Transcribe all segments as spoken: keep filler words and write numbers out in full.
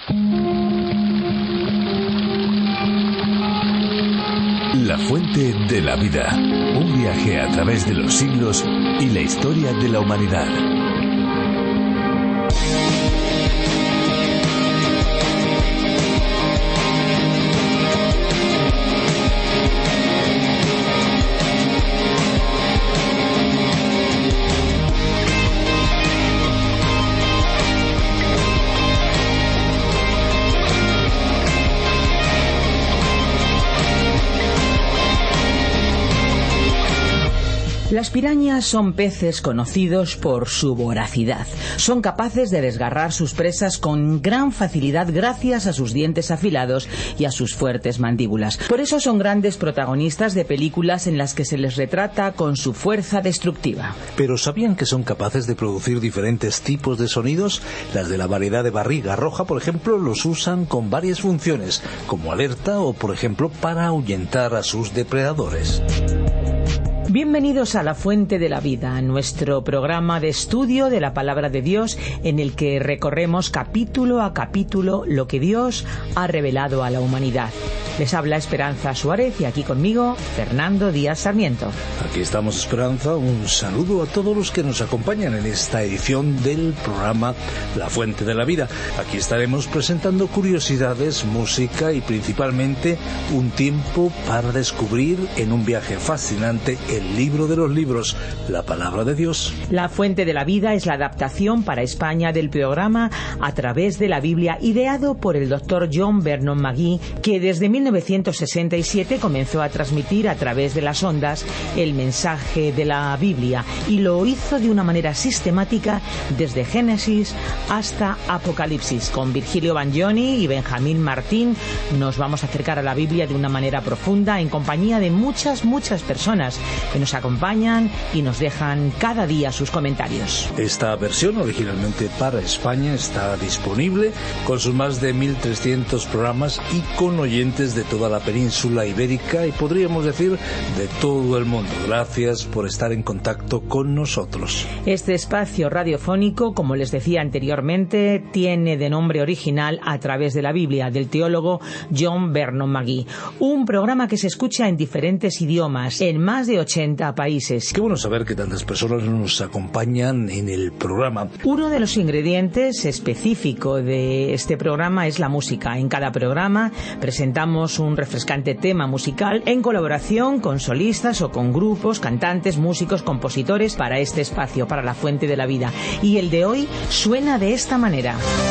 La fuente de la vida. Un viaje a través de los siglos y la historia de la humanidad. Las pirañas son peces conocidos por su voracidad. Son capaces de desgarrar sus presas con gran facilidad gracias a sus dientes afilados y a sus fuertes mandíbulas. Por eso son grandes protagonistas de películas en las que se les retrata con su fuerza destructiva. ¿Pero sabían que son capaces de producir diferentes tipos de sonidos? Las de la variedad de barriga roja, por ejemplo, los usan con varias funciones, como alerta o, por ejemplo, para ahuyentar a sus depredadores. Bienvenidos a La Fuente de la Vida, nuestro programa de estudio de la Palabra de Dios, en el que recorremos capítulo a capítulo lo que Dios ha revelado a la humanidad. Les habla Esperanza Suárez y aquí conmigo Fernando Díaz Sarmiento. Aquí estamos, Esperanza. Un saludo a todos los que nos acompañan en esta edición del programa La Fuente de la Vida. Aquí estaremos presentando curiosidades, música y principalmente un tiempo para descubrir en un viaje fascinante el libro de los libros, la Palabra de Dios. La Fuente de la Vida es la adaptación para España del programa A través de la Biblia, ideado por el doctor John Vernon McGee, que desde mil novecientos sesenta y siete comenzó a transmitir a través de las ondas el mensaje de la Biblia, y lo hizo de una manera sistemática desde Génesis hasta Apocalipsis. Con Virgilio Bagnoni y Benjamín Martín nos vamos a acercar a la Biblia de una manera profunda en compañía de muchas, muchas personas que nos acompañan y nos dejan cada día sus comentarios. Esta versión, originalmente para España, está disponible con sus más de mil trescientos programas y con oyentes de toda la península ibérica y podríamos decir de todo el mundo. Gracias por estar en contacto con nosotros. Este espacio radiofónico, como les decía anteriormente, tiene de nombre original A través de la Biblia, del teólogo John Vernon McGee. Un programa que se escucha en diferentes idiomas, en más de ochenta países. Qué bueno saber que tantas personas nos acompañan en el programa. Uno de los ingredientes específicos de este programa es la música. En cada programa presentamos un refrescante tema musical en colaboración con solistas o con grupos, cantantes, músicos, compositores para este espacio, para La Fuente de la Vida. Y el de hoy suena de esta manera.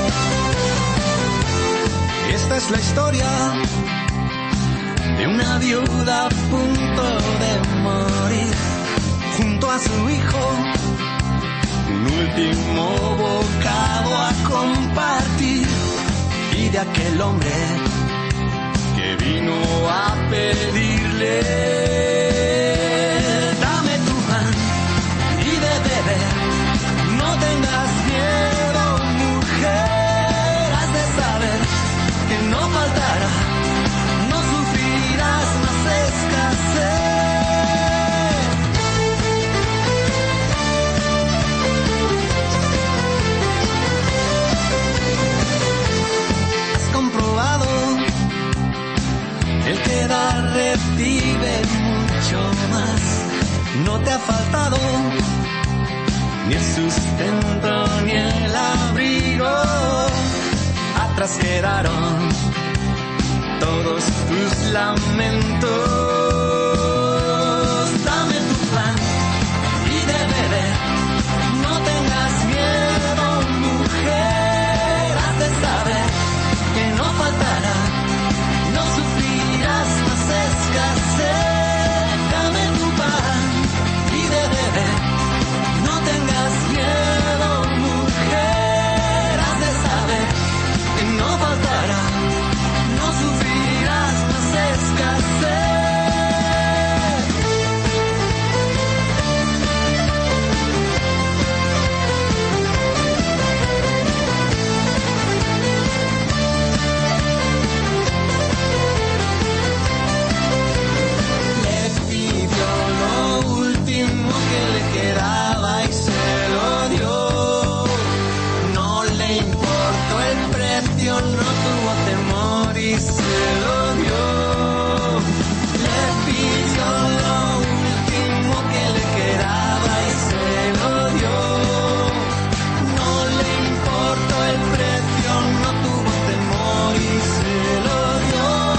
Esta es la historia de una viuda a punto de morir, junto a su hijo, un último bocado a compartir, y de aquel hombre que vino a pedirle: dame tu pan y de beber, no tengas miedo, mujer, has de saber que no faltará, no sufrirás más escasez. Has comprobado, el que da recibe mucho más. No te ha faltado ni el sustento ni el abrigo. Atrás quedaron todos tus lamentos. Dame tu pan y de beber, no tengas miedo, mujer, has de saber que no faltará, no sufrirás más escasez. Dame tu pan y de beber, no tengas miedo, mujer, has de saber que no faltará, no sufrirás más escasez. precio, no tuvo temor y se lo dio. Le pidió lo último que le quedaba y se lo dio. No le importó el precio, no tuvo temor y se lo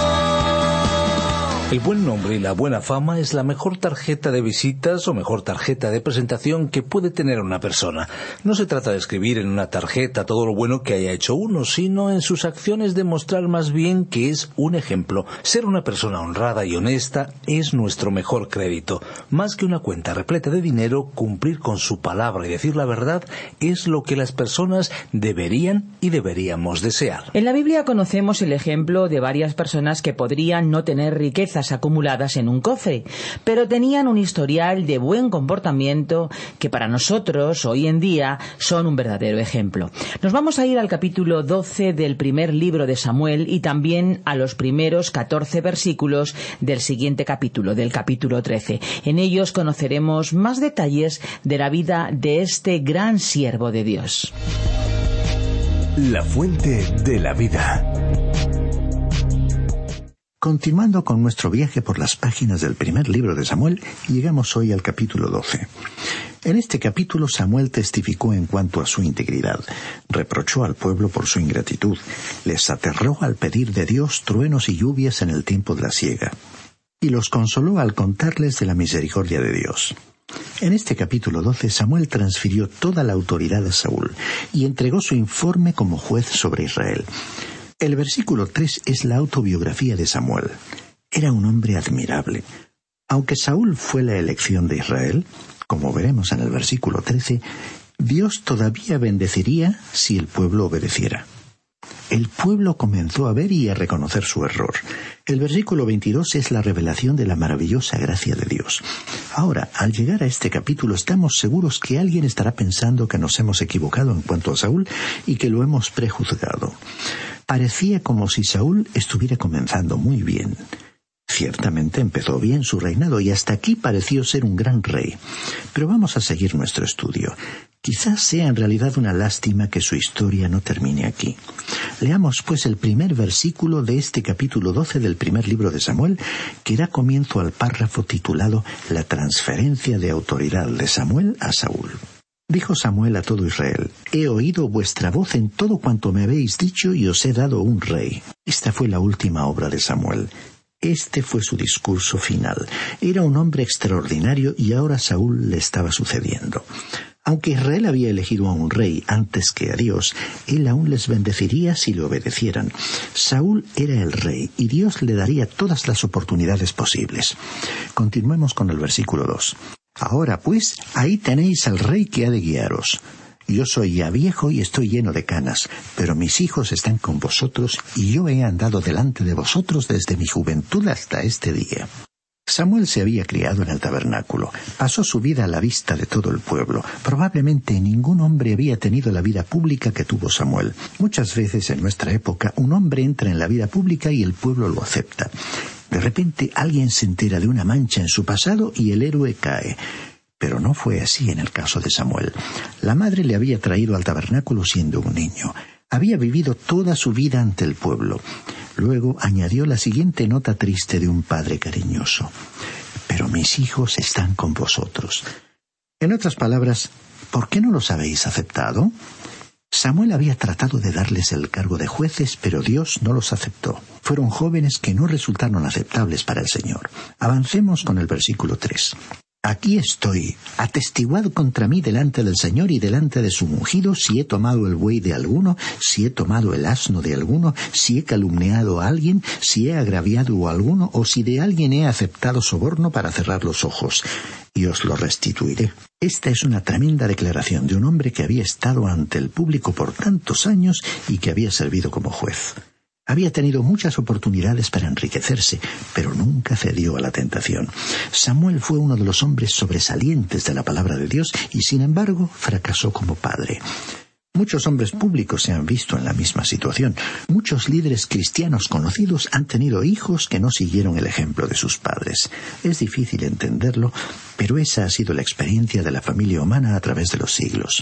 dio. El buen nombre y la buena fama es la mejor tarjeta de visitas o mejor tarjeta de presentación que puede tener una persona. No se trata de escribir en una tarjeta todo lo bueno que haya hecho uno, sino en sus acciones demostrar más bien que es un ejemplo. Ser una persona honrada y honesta es nuestro mejor crédito. Más que una cuenta repleta de dinero, cumplir con su palabra y decir la verdad es lo que las personas deberían y deberíamos desear. En la Biblia conocemos el ejemplo de varias personas que podrían no tener riquezas acumuladas en un cofre, pero tenían un historial de buen comportamiento que para nosotros hoy en día son un verdadero ejemplo. Nos vamos a ir al capítulo doce del primer libro de Samuel y también a los primeros catorce versículos del siguiente capítulo, del capítulo trece. En ellos conoceremos más detalles de la vida de este gran siervo de Dios. La fuente de la vida. Continuando con nuestro viaje por las páginas del primer libro de Samuel, llegamos hoy al capítulo doce. En este capítulo Samuel testificó en cuanto a su integridad, reprochó al pueblo por su ingratitud, les aterró al pedir de Dios truenos y lluvias en el tiempo de la siega, y los consoló al contarles de la misericordia de Dios. En este capítulo doce Samuel transfirió toda la autoridad a Saúl y entregó su informe como juez sobre Israel. El versículo tres es la autobiografía de Samuel. Era un hombre admirable. Aunque Saúl fue la elección de Israel, como veremos en el versículo trece, Dios todavía bendeciría si el pueblo obedeciera. El pueblo comenzó a ver y a reconocer su error. El versículo veintidós es la revelación de la maravillosa gracia de Dios. Ahora, al llegar a este capítulo, estamos seguros que alguien estará pensando que nos hemos equivocado en cuanto a Saúl y que lo hemos prejuzgado. Parecía como si Saúl estuviera comenzando muy bien. Ciertamente empezó bien su reinado y hasta aquí pareció ser un gran rey. Pero vamos a seguir nuestro estudio. Quizás sea en realidad una lástima que su historia no termine aquí. Leamos pues el primer versículo de este capítulo doce del primer libro de Samuel, que da comienzo al párrafo titulado La transferencia de autoridad de Samuel a Saúl. Dijo Samuel a todo Israel: He oído vuestra voz en todo cuanto me habéis dicho y os he dado un rey. Esta fue la última obra de Samuel. Este fue su discurso final. Era un hombre extraordinario y ahora Saúl le estaba sucediendo. Aunque Israel había elegido a un rey antes que a Dios, él aún les bendeciría si le obedecieran. Saúl era el rey y Dios le daría todas las oportunidades posibles. Continuemos con el versículo dos. Ahora pues, ahí tenéis al rey que ha de guiaros. Yo soy ya viejo y estoy lleno de canas, pero mis hijos están con vosotros y yo he andado delante de vosotros desde mi juventud hasta este día. Samuel se había criado en el tabernáculo, pasó su vida a la vista de todo el pueblo. Probablemente ningún hombre había tenido la vida pública que tuvo Samuel. Muchas veces en nuestra época un hombre entra en la vida pública y el pueblo lo acepta. De repente alguien se entera de una mancha en su pasado y el héroe cae. Pero no fue así en el caso de Samuel. La madre le había traído al tabernáculo siendo un niño. Había vivido toda su vida ante el pueblo. Luego añadió la siguiente nota triste de un padre cariñoso: Pero mis hijos están con vosotros. En otras palabras, ¿por qué no los habéis aceptado? Samuel había tratado de darles el cargo de jueces, pero Dios no los aceptó. Fueron jóvenes que no resultaron aceptables para el Señor. Avancemos con el versículo tres. Aquí estoy, atestiguad contra mí delante del Señor y delante de su ungido, si he tomado el buey de alguno, si he tomado el asno de alguno, si he calumniado a alguien, si he agraviado a alguno, o si de alguien he aceptado soborno para cerrar los ojos, y os lo restituiré. Esta es una tremenda declaración de un hombre que había estado ante el público por tantos años y que había servido como juez. Había tenido muchas oportunidades para enriquecerse, pero nunca cedió a la tentación. Samuel fue uno de los hombres sobresalientes de la palabra de Dios y, sin embargo, fracasó como padre. Muchos hombres públicos se han visto en la misma situación. Muchos líderes cristianos conocidos han tenido hijos que no siguieron el ejemplo de sus padres. Es difícil entenderlo, pero esa ha sido la experiencia de la familia humana a través de los siglos.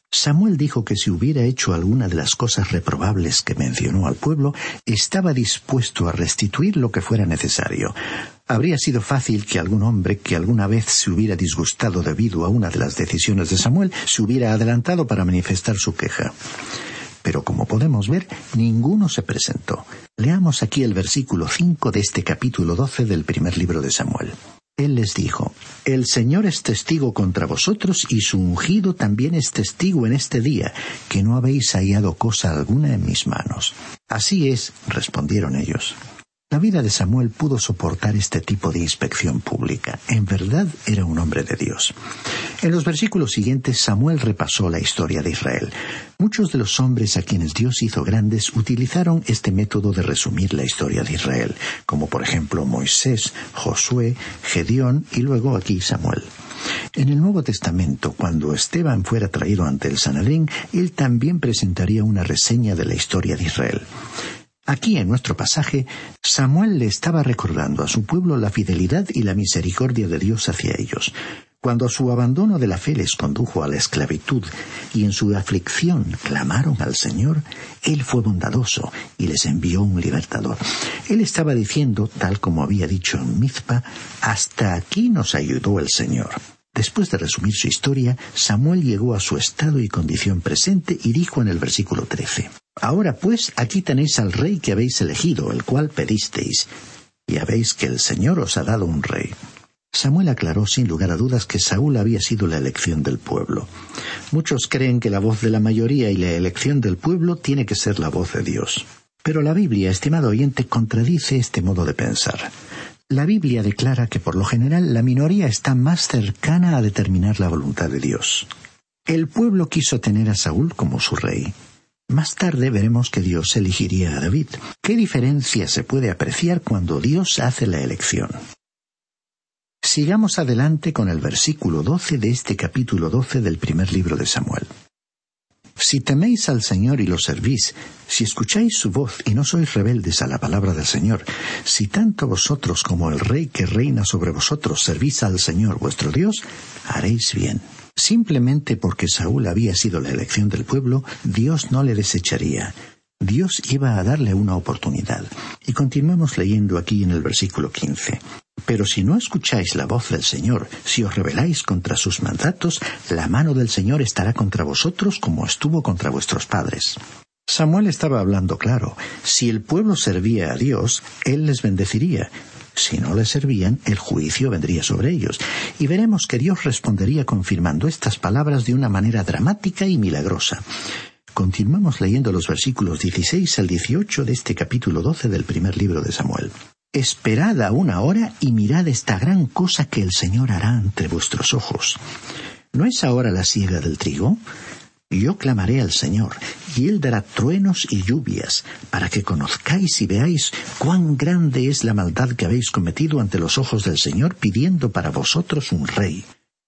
Samuel dijo que si hubiera hecho alguna de las cosas reprobables que mencionó al pueblo, estaba dispuesto a restituir lo que fuera necesario. Habría sido fácil que algún hombre que alguna vez se hubiera disgustado debido a una de las decisiones de Samuel se hubiera adelantado para manifestar su queja. Pero como podemos ver, ninguno se presentó. Leamos aquí el versículo cinco de este capítulo doce del primer libro de Samuel. Él les dijo: «El Señor es testigo contra vosotros, y su ungido también es testigo en este día, que no habéis hallado cosa alguna en mis manos». «Así es», respondieron ellos. La vida de Samuel pudo soportar este tipo de inspección pública. En verdad era un hombre de Dios. En los versículos siguientes, Samuel repasó la historia de Israel. Muchos de los hombres a quienes Dios hizo grandes utilizaron este método de resumir la historia de Israel, como por ejemplo Moisés, Josué, Gedeón y luego aquí Samuel. En el Nuevo Testamento, cuando Esteban fuera traído ante el Sanedrín, él también presentaría una reseña de la historia de Israel. Aquí, en nuestro pasaje, Samuel le estaba recordando a su pueblo la fidelidad y la misericordia de Dios hacia ellos. Cuando su abandono de la fe les condujo a la esclavitud y en su aflicción clamaron al Señor, Él fue bondadoso y les envió un libertador. Él estaba diciendo, tal como había dicho en Mizpa: «Hasta aquí nos ayudó el Señor». Después de resumir su historia, Samuel llegó a su estado y condición presente y dijo en el versículo trece: «Ahora pues, aquí tenéis al rey que habéis elegido, el cual pedisteis. Ya veis que el Señor os ha dado un rey». Samuel aclaró sin lugar a dudas que Saúl había sido la elección del pueblo. Muchos creen que la voz de la mayoría y la elección del pueblo tiene que ser la voz de Dios. Pero la Biblia, estimado oyente, contradice este modo de pensar. La Biblia declara que por lo general la minoría está más cercana a determinar la voluntad de Dios. El pueblo quiso tener a Saúl como su rey. Más tarde veremos que Dios elegiría a David. ¿Qué diferencia se puede apreciar cuando Dios hace la elección? Sigamos adelante con el versículo doce de este capítulo doce del primer libro de Samuel. «Si teméis al Señor y lo servís, si escucháis su voz y no sois rebeldes a la palabra del Señor, si tanto vosotros como el rey que reina sobre vosotros servís al Señor vuestro Dios, haréis bien». Simplemente porque Saúl había sido la elección del pueblo, Dios no le desecharía. Dios iba a darle una oportunidad. Y continuamos leyendo aquí en el versículo quince. «Pero si no escucháis la voz del Señor, si os rebeláis contra sus mandatos, la mano del Señor estará contra vosotros como estuvo contra vuestros padres». Samuel estaba hablando claro. Si el pueblo servía a Dios, Él les bendeciría. Si no le servían, el juicio vendría sobre ellos. Y veremos que Dios respondería confirmando estas palabras de una manera dramática y milagrosa. Continuamos leyendo los versículos dieciséis al dieciocho de este capítulo doce del primer libro de Samuel. «Esperad aún ahora y mirad esta gran cosa que el Señor hará entre vuestros ojos. ¿No es ahora la siega del trigo? Yo clamaré al Señor, y Él dará truenos y lluvias, para que conozcáis y veáis cuán grande es la maldad que habéis cometido ante los ojos del Señor, pidiendo para vosotros un rey».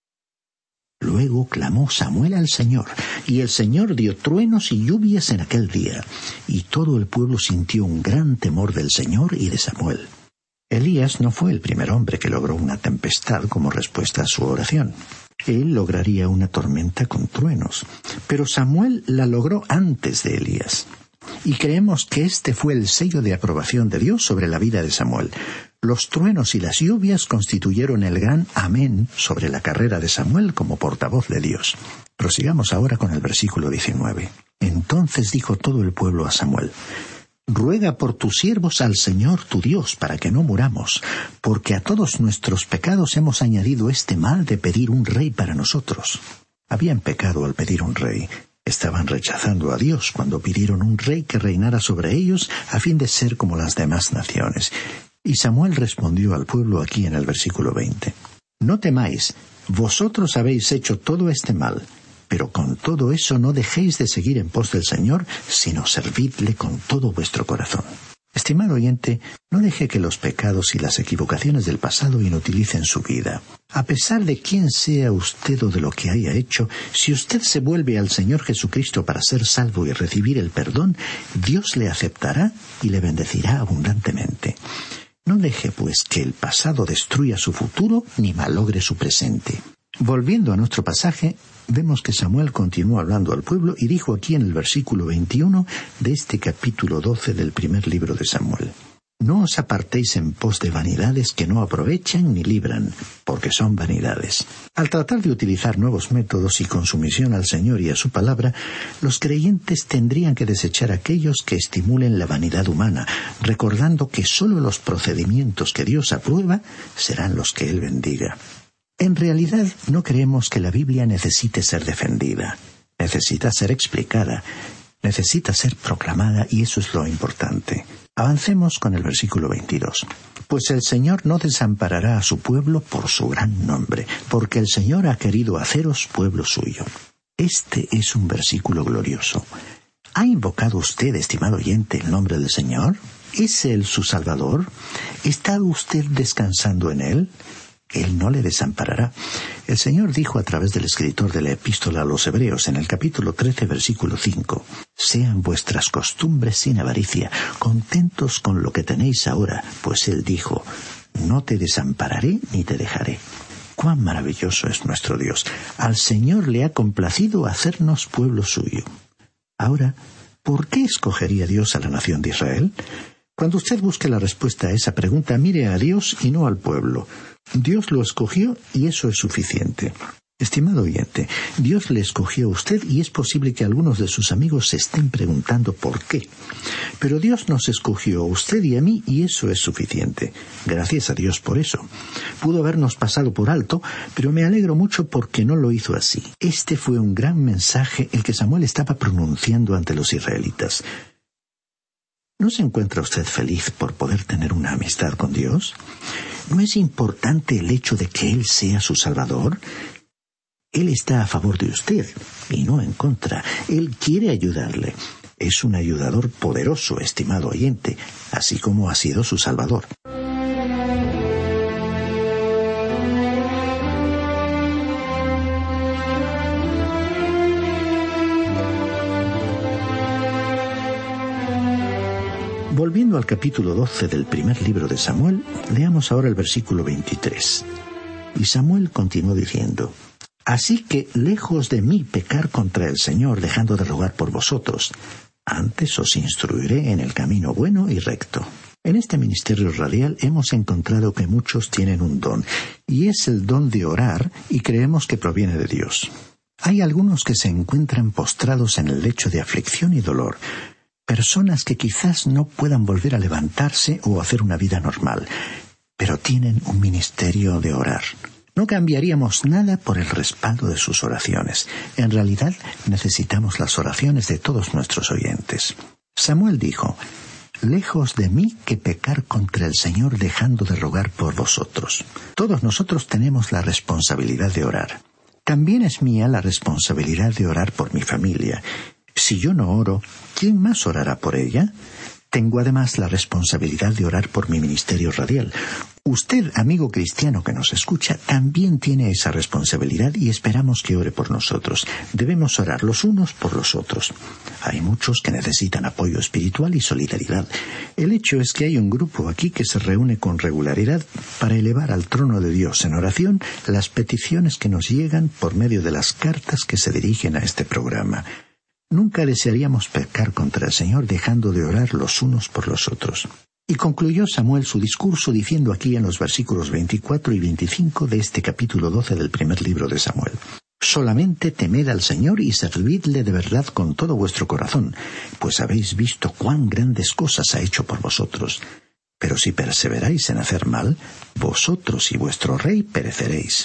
Luego clamó Samuel al Señor, y el Señor dio truenos y lluvias en aquel día, y todo el pueblo sintió un gran temor del Señor y de Samuel. Elías no fue el primer hombre que logró una tempestad como respuesta a su oración. Él lograría una tormenta con truenos, pero Samuel la logró antes de Elías. Y creemos que este fue el sello de aprobación de Dios sobre la vida de Samuel. Los truenos y las lluvias constituyeron el gran amén sobre la carrera de Samuel como portavoz de Dios. Prosigamos ahora con el versículo diecinueve. Entonces dijo todo el pueblo a Samuel: «Ruega por tus siervos al Señor tu Dios para que no muramos, porque a todos nuestros pecados hemos añadido este mal de pedir un rey para nosotros». Habían pecado al pedir un rey. Estaban rechazando a Dios cuando pidieron un rey que reinara sobre ellos a fin de ser como las demás naciones. Y Samuel respondió al pueblo aquí en el versículo veinte. «No temáis, vosotros habéis hecho todo este mal, pero con todo eso no dejéis de seguir en pos del Señor, sino servidle con todo vuestro corazón». Estimado oyente, no deje que los pecados y las equivocaciones del pasado inutilicen su vida. A pesar de quién sea usted o de lo que haya hecho, si usted se vuelve al Señor Jesucristo para ser salvo y recibir el perdón, Dios le aceptará y le bendecirá abundantemente. No deje, pues, que el pasado destruya su futuro ni malogre su presente. Volviendo a nuestro pasaje, vemos que Samuel continuó hablando al pueblo y dijo aquí en el versículo veintiuno de este capítulo doce del primer libro de Samuel: No os apartéis en pos de vanidades que no aprovechan ni libran, porque son vanidades. Al tratar de utilizar nuevos métodos y con sumisión al Señor y a su palabra, los creyentes tendrían que desechar aquellos que estimulen la vanidad humana, recordando que sólo los procedimientos que Dios aprueba serán los que Él bendiga. En realidad, no creemos que la Biblia necesite ser defendida. Necesita ser explicada. Necesita ser proclamada, y eso es lo importante. Avancemos con el versículo veintidós. Pues el Señor no desamparará a su pueblo por su gran nombre, porque el Señor ha querido haceros pueblo suyo. Este es un versículo glorioso. ¿Ha invocado usted, estimado oyente, el nombre del Señor? ¿Es Él su Salvador? ¿Está usted descansando en Él? Él no le desamparará. El Señor dijo a través del escritor de la epístola a los Hebreos en el capítulo trece, versículo cinco: Sean vuestras costumbres sin avaricia, contentos con lo que tenéis ahora, pues Él dijo: No te desampararé ni te dejaré. Cuán maravilloso es nuestro Dios. Al Señor le ha complacido hacernos pueblo suyo. Ahora, ¿por qué escogería Dios a la nación de Israel? Cuando usted busque la respuesta a esa pregunta, mire a Dios y no al pueblo. Dios lo escogió y eso es suficiente. Estimado oyente, Dios le escogió a usted y es posible que algunos de sus amigos se estén preguntando por qué. Pero Dios nos escogió a usted y a mí y eso es suficiente. Gracias a Dios por eso. Pudo habernos pasado por alto, pero me alegro mucho porque no lo hizo así. Este fue un gran mensaje el que Samuel estaba pronunciando ante los israelitas. ¿No se encuentra usted feliz por poder tener una amistad con Dios? ¿No es importante el hecho de que Él sea su Salvador? Él está a favor de usted y no en contra. Él quiere ayudarle. Es un ayudador poderoso, estimado oyente, así como ha sido su Salvador. Volviendo al capítulo doce del primer libro de Samuel, leamos ahora el versículo veintitrés. Y Samuel continuó diciendo: Así que, lejos de mí pecar contra el Señor, dejando de rogar por vosotros, antes os instruiré en el camino bueno y recto. En este ministerio radial hemos encontrado que muchos tienen un don, y es el don de orar, y creemos que proviene de Dios. Hay algunos que se encuentran postrados en el lecho de aflicción y dolor, personas que quizás no puedan volver a levantarse o hacer una vida normal, pero tienen un ministerio de orar. No cambiaríamos nada por el respaldo de sus oraciones. En realidad, necesitamos las oraciones de todos nuestros oyentes. Samuel dijo: Lejos de mí que pecar contra el Señor dejando de rogar por vosotros. Todos nosotros tenemos la responsabilidad de orar. También es mía la responsabilidad de orar por mi familia. Si yo no oro, ¿quién más orará por ella? Tengo además la responsabilidad de orar por mi ministerio radial. Usted, amigo cristiano que nos escucha, también tiene esa responsabilidad y esperamos que ore por nosotros. Debemos orar los unos por los otros. Hay muchos que necesitan apoyo espiritual y solidaridad. El hecho es que hay un grupo aquí que se reúne con regularidad para elevar al trono de Dios en oración las peticiones que nos llegan por medio de las cartas que se dirigen a este programa. Nunca desearíamos pecar contra el Señor dejando de orar los unos por los otros. Y concluyó Samuel su discurso diciendo aquí en los versículos veinticuatro y veinticinco de este capítulo doce del primer libro de Samuel: Solamente temed al Señor y servidle de verdad con todo vuestro corazón, pues habéis visto cuán grandes cosas ha hecho por vosotros. Pero si perseveráis en hacer mal, vosotros y vuestro rey pereceréis.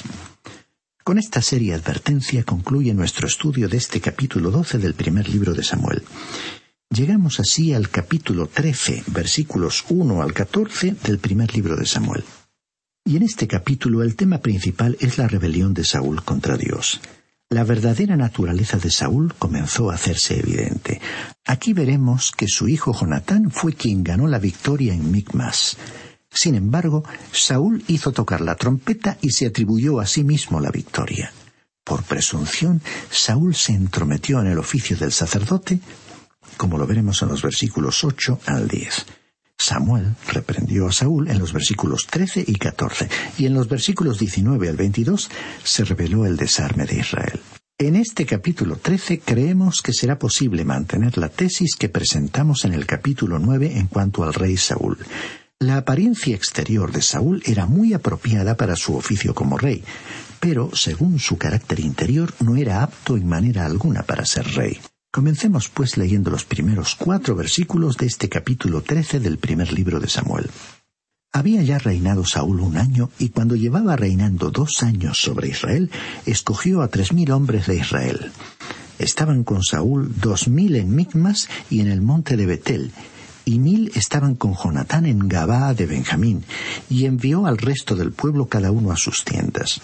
Con esta seria advertencia concluye nuestro estudio de este capítulo doce del primer libro de Samuel. Llegamos así al capítulo trece, versículos uno al catorce del primer libro de Samuel. Y en este capítulo el tema principal es la rebelión de Saúl contra Dios. La verdadera naturaleza de Saúl comenzó a hacerse evidente. Aquí veremos que su hijo Jonatán fue quien ganó la victoria en Micmas. Sin embargo, Saúl hizo tocar la trompeta y se atribuyó a sí mismo la victoria. Por presunción, Saúl se entrometió en el oficio del sacerdote, como lo veremos en los versículos ocho al diez. Samuel reprendió a Saúl en los versículos trece y catorce, y en los versículos diecinueve al veintidós se reveló el desarme de Israel. En este capítulo trece creemos que será posible mantener la tesis que presentamos en el capítulo nueve en cuanto al rey Saúl. La apariencia exterior de Saúl era muy apropiada para su oficio como rey, pero, según su carácter interior, no era apto en manera alguna para ser rey. Comencemos pues leyendo los primeros cuatro versículos de este capítulo trece del primer libro de Samuel. Había ya reinado Saúl un año, y cuando llevaba reinando dos años sobre Israel, escogió a tres mil hombres de Israel. Estaban con Saúl dos mil en Micmas y en el monte de Betel, y mil estaban con Jonatán en Gabaa de Benjamín, y envió al resto del pueblo cada uno a sus tiendas.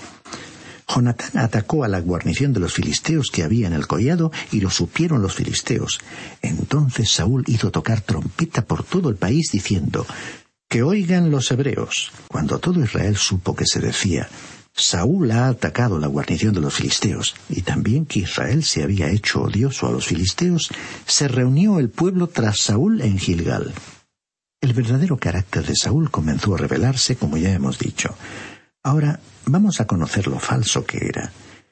Jonatán atacó a la guarnición de los filisteos que había en el collado, y lo supieron los filisteos. Entonces Saúl hizo tocar trompeta por todo el país, diciendo: «Que oigan los hebreos». Cuando todo Israel supo que se decía: «Saúl ha atacado la guarnición de los filisteos», y también que Israel se había hecho odioso a los filisteos, se reunió el pueblo tras Saúl en Gilgal. El verdadero carácter de Saúl comenzó a revelarse, como ya hemos dicho. Ahora vamos a conocer lo falso que era.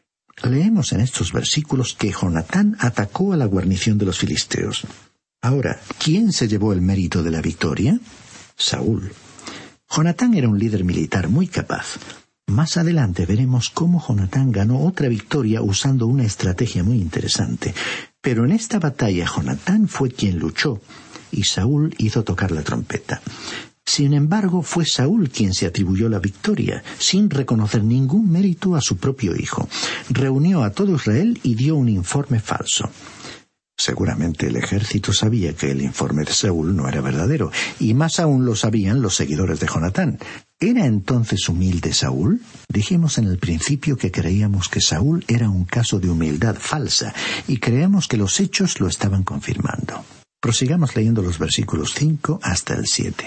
Leemos en estos versículos que Jonatán atacó a la guarnición de los filisteos. Ahora, ¿quién se llevó el mérito de la victoria? Saúl. Jonatán era un líder militar muy capaz. Más adelante veremos cómo Jonatán ganó otra victoria usando una estrategia muy interesante. Pero en esta batalla Jonatán fue quien luchó, y Saúl hizo tocar la trompeta. Sin embargo, fue Saúl quien se atribuyó la victoria, sin reconocer ningún mérito a su propio hijo. Reunió a todo Israel y dio un informe falso. Seguramente el ejército sabía que el informe de Saúl no era verdadero, y más aún lo sabían los seguidores de Jonatán. ¿Era entonces humilde Saúl? Dijimos en el principio que creíamos que Saúl era un caso de humildad falsa, y creemos que los hechos lo estaban confirmando. Prosigamos leyendo los versículos cinco hasta el siete.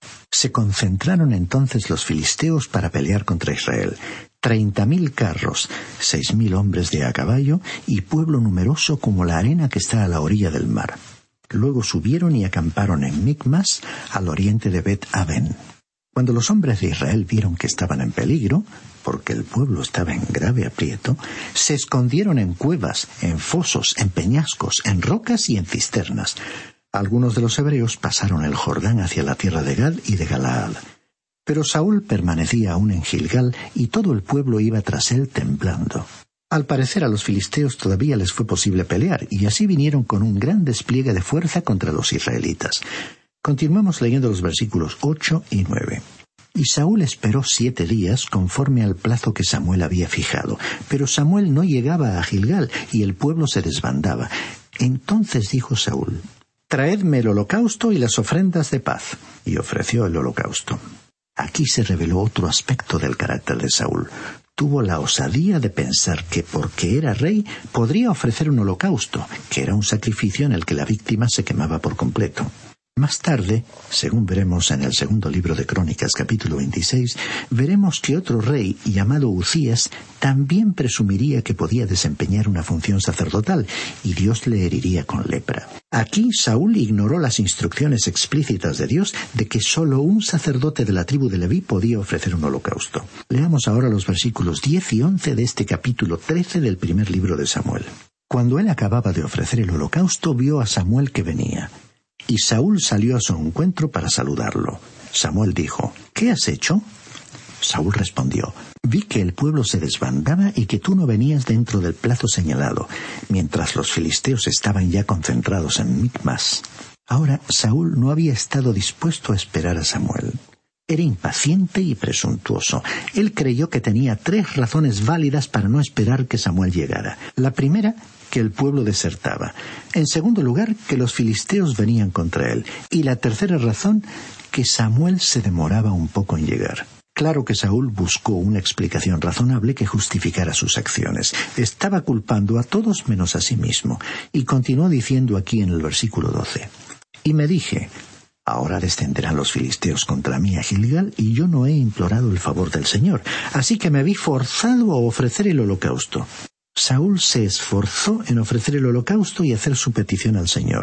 Se concentraron entonces los filisteos para pelear contra Israel. Treinta mil carros, seis mil hombres de a caballo y pueblo numeroso como la arena que está a la orilla del mar. Luego subieron y acamparon en Micmas, al oriente de Bet-Aven. Cuando los hombres de Israel vieron que estaban en peligro, porque el pueblo estaba en grave aprieto, se escondieron en cuevas, en fosos, en peñascos, en rocas y en cisternas. Algunos de los hebreos pasaron el Jordán hacia la tierra de Gad y de Galaad. Pero Saúl permanecía aún en Gilgal, y todo el pueblo iba tras él temblando. Al parecer a los filisteos todavía les fue posible pelear, y así vinieron con un gran despliegue de fuerza contra los israelitas. Continuamos leyendo los versículos ocho y nueve. Y Saúl esperó siete días conforme al plazo que Samuel había fijado, pero Samuel no llegaba a Gilgal, y el pueblo se desbandaba. Entonces dijo Saúl: «Traedme el holocausto y las ofrendas de paz». Y ofreció el holocausto. Aquí se reveló otro aspecto del carácter de Saúl. Tuvo la osadía de pensar que porque era rey podría ofrecer un holocausto, que era un sacrificio en el que la víctima se quemaba por completo. Más tarde, según veremos en el segundo libro de Crónicas, capítulo veintiséis, veremos que otro rey, llamado Uzías, también presumiría que podía desempeñar una función sacerdotal, y Dios le heriría con lepra. Aquí Saúl ignoró las instrucciones explícitas de Dios de que solo un sacerdote de la tribu de Leví podía ofrecer un holocausto. Leamos ahora los versículos diez y once de este capítulo trece del primer libro de Samuel. Cuando él acababa de ofrecer el holocausto, vio a Samuel que venía. Y Saúl salió a su encuentro para saludarlo. Samuel dijo: «¿Qué has hecho?» Saúl respondió: «Vi que el pueblo se desbandaba y que tú no venías dentro del plazo señalado, mientras los filisteos estaban ya concentrados en Micmas». Ahora Saúl no había estado dispuesto a esperar a Samuel. Era impaciente y presuntuoso. Él creyó que tenía tres razones válidas para no esperar que Samuel llegara. La primera, que el pueblo desertaba. En segundo lugar, que los filisteos venían contra él. Y la tercera razón, que Samuel se demoraba un poco en llegar. Claro que Saúl buscó una explicación razonable que justificara sus acciones. Estaba culpando a todos menos a sí mismo. Y continuó diciendo aquí en el versículo doce: «Y me dije: ahora descenderán los filisteos contra mí a Gilgal, y yo no he implorado el favor del Señor. Así que me vi forzado a ofrecer el holocausto». Saúl se esforzó en ofrecer el holocausto y hacer su petición al Señor.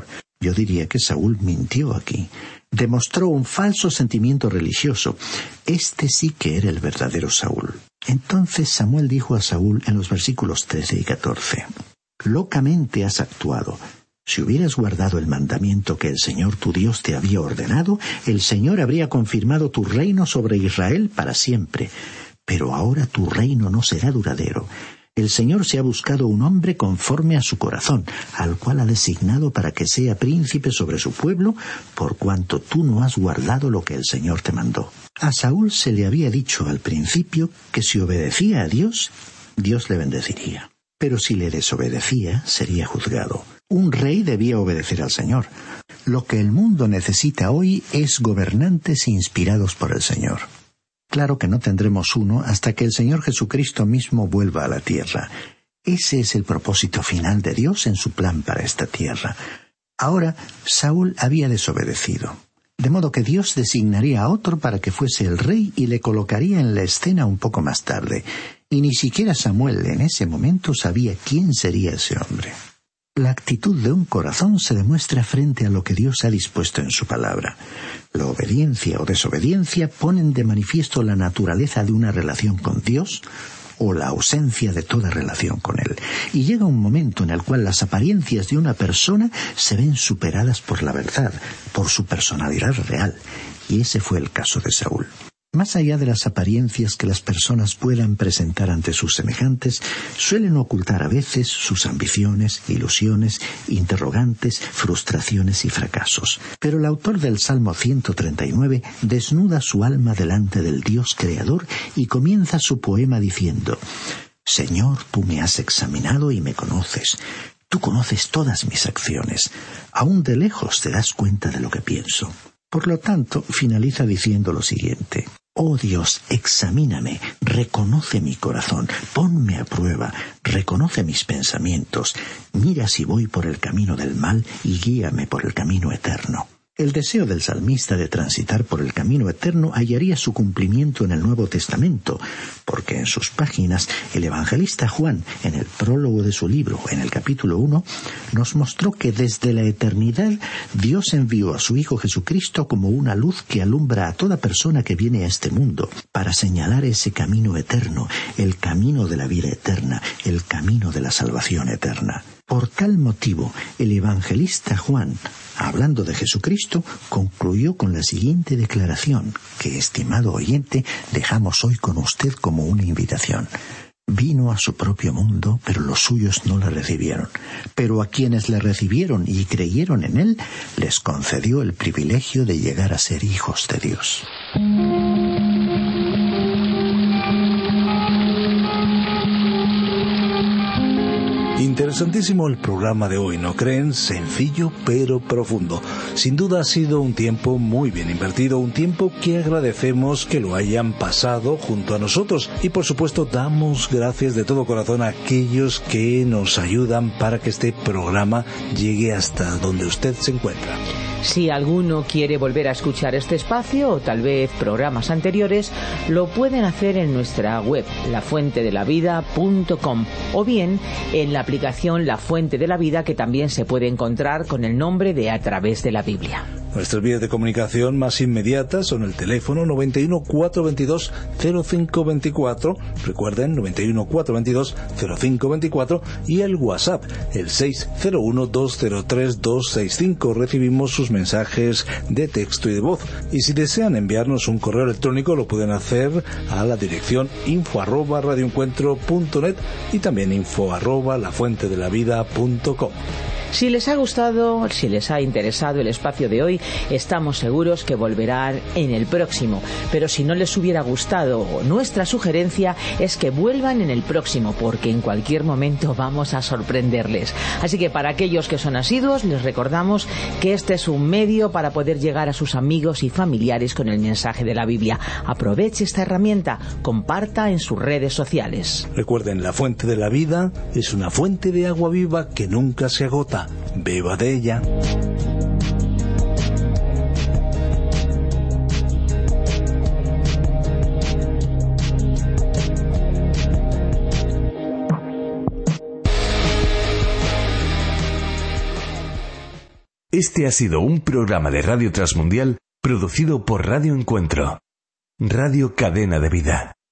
Yo diría que Saúl mintió aquí. Demostró un falso sentimiento religioso. Este sí que era el verdadero Saúl. Entonces Samuel dijo a Saúl en los versículos trece y catorce: «Locamente has actuado. Si hubieras guardado el mandamiento que el Señor tu Dios te había ordenado, el Señor habría confirmado tu reino sobre Israel para siempre. Pero ahora tu reino no será duradero. El Señor se ha buscado un hombre conforme a su corazón, al cual ha designado para que sea príncipe sobre su pueblo, por cuanto tú no has guardado lo que el Señor te mandó». A Saúl se le había dicho al principio que si obedecía a Dios, Dios le bendeciría. Pero si le desobedecía, sería juzgado. Un rey debía obedecer al Señor. Lo que el mundo necesita hoy es gobernantes inspirados por el Señor. Claro que no tendremos uno hasta que el Señor Jesucristo mismo vuelva a la tierra. Ese es el propósito final de Dios en su plan para esta tierra. Ahora, Saúl había desobedecido, de modo que Dios designaría a otro para que fuese el rey y le colocaría en la escena un poco más tarde. Y ni siquiera Samuel en ese momento sabía quién sería ese hombre. La actitud de un corazón se demuestra frente a lo que Dios ha dispuesto en su palabra. La obediencia o desobediencia ponen de manifiesto la naturaleza de una relación con Dios o la ausencia de toda relación con Él. Y llega un momento en el cual las apariencias de una persona se ven superadas por la verdad, por su personalidad real. Y ese fue el caso de Saúl. Más allá de las apariencias que las personas puedan presentar ante sus semejantes, suelen ocultar a veces sus ambiciones, ilusiones, interrogantes, frustraciones y fracasos. Pero el autor del Salmo ciento treinta y nueve desnuda su alma delante del Dios Creador y comienza su poema diciendo: «Señor, tú me has examinado y me conoces. Tú conoces todas mis acciones. Aún de lejos te das cuenta de lo que pienso». Por lo tanto, finaliza diciendo lo siguiente: «Oh Dios, examíname, reconoce mi corazón, ponme a prueba, reconoce mis pensamientos, mira si voy por el camino del mal y guíame por el camino eterno». El deseo del salmista de transitar por el camino eterno hallaría su cumplimiento en el Nuevo Testamento, porque en sus páginas el evangelista Juan, en el prólogo de su libro, en el capítulo uno, nos mostró que desde la eternidad Dios envió a su Hijo Jesucristo como una luz que alumbra a toda persona que viene a este mundo, para señalar ese camino eterno, el camino de la vida eterna, el camino de la salvación eterna. Por tal motivo, el evangelista Juan, hablando de Jesucristo, concluyó con la siguiente declaración, que, estimado oyente, dejamos hoy con usted como una invitación. Vino a su propio mundo, pero los suyos no le recibieron. Pero a quienes le recibieron y creyeron en él, les concedió el privilegio de llegar a ser hijos de Dios. Interesantísimo el programa de hoy, ¿no creen? Sencillo pero profundo. Sin duda ha sido un tiempo muy bien invertido, un tiempo que agradecemos que lo hayan pasado junto a nosotros. Y por supuesto damos gracias de todo corazón a aquellos que nos ayudan para que este programa llegue hasta donde usted se encuentra. Si alguno quiere volver a escuchar este espacio o tal vez programas anteriores, lo pueden hacer en nuestra web, la fuente de la vida punto com, o bien en la aplicación La Fuente de la Vida, que también se puede encontrar con el nombre de A Través de la Biblia. Nuestras vías de comunicación más inmediatas son el teléfono noventa y uno, cuatrocientos veintidós, cero cinco veinticuatro, recuerden, noventa y uno, cuatrocientos veintidós, cero cinco veinticuatro, y el WhatsApp, el seis cero uno, dos cero tres, dos seis cinco. Recibimos sus mensajes de texto y de voz. Y si desean enviarnos un correo electrónico, lo pueden hacer a la dirección info arroba radioencuentro punto net y también info arroba lafuentedelavida punto com. Si les ha gustado, si les ha interesado el espacio de hoy, estamos seguros que volverán en el próximo. Pero si no les hubiera gustado, nuestra sugerencia es que vuelvan en el próximo, porque en cualquier momento vamos a sorprenderles. Así que para aquellos que son asiduos, les recordamos que este es un medio para poder llegar a sus amigos y familiares con el mensaje de la Biblia. Aproveche esta herramienta, comparta en sus redes sociales. Recuerden, la Fuente de la Vida es una fuente de agua viva que nunca se agota. Beba de ella. Este ha sido un programa de Radio Transmundial producido por Radio Encuentro, Radio Cadena de Vida.